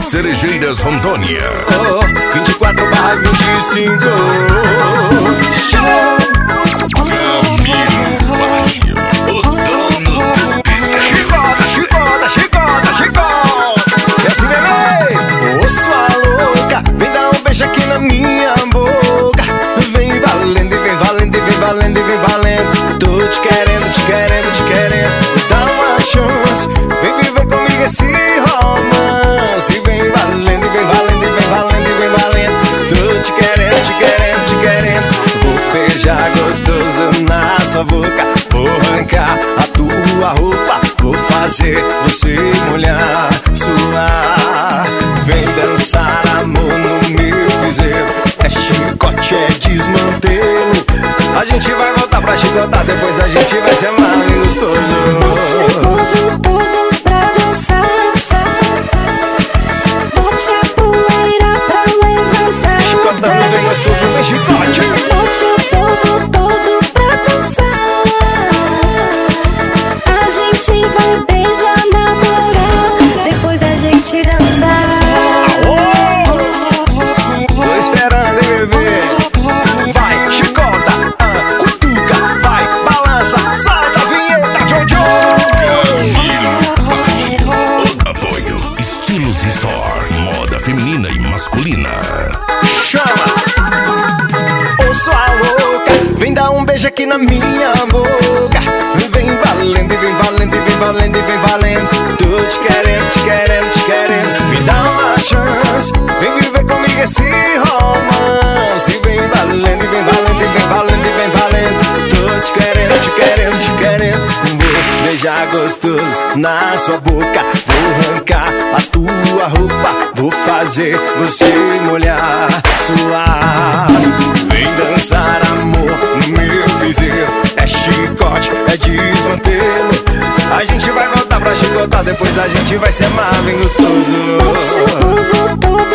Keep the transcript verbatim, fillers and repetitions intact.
Cerejeiras Rondônia. Oh, vinte e quatro barra vinte e cinco. Camilo Baggio, o dono do piseiro. Chicota, chicota, chicota, chicota. E assim, bebê, ô sua louca, vem dar um beijo aqui na minha boca. Vem valendo, vem valendo, vem valendo, vem valendo. Tô te querendo, te querendo, te querendo. Me dá uma chance, vem viver comigo esse romance. Vem valendo, vem valendo, vem valendo, vem valendo. Tô te querendo, te querendo, te querendo. Vou beijar gostoso na sua boca. Vou arrancar a tua roupa. Vou fazer você molhar, suar. Vem dançar amor no meu piseiro. É chicote, é desmantelo. A gente vai voltar pra chicotar, depois a gente vai ser mais gostoso. Bote o povo todo pra dançar. Bote a poeira pra levantar. Chicotando bem gostoso, vem chicote. Bote o povo todo pra dançar. A gente vai beijar na moral, depois a gente dançar. Tô esperando, hein, bebê. Vai, chicota, ah, cutuca, vai, balança, solta a vinheta, Jojo. Camilo Baggio. Apoio Estilos Store, moda feminina e masculina. Chama! Ô sua louca, vem dar um beijo aqui na minha boca. Vem valendo, vem valendo, vem valendo, vem valendo. Tô te querendo, te querendo, te querendo. Me dá uma chance, vem viver comigo esse romance. Vem valendo, vem valendo, vem valendo, vem valendo. Tô te querendo, te querendo, te querendo. Vou beijar gostoso na sua boca. Vou arrancar a tua roupa. Vou fazer você molhar, suar. Vem dançar amor no meu piseiro. É chicote, é desmantelo. A gente vai voltar pra chicotar, depois a gente vai se amar bem gostoso. Bote o povo todo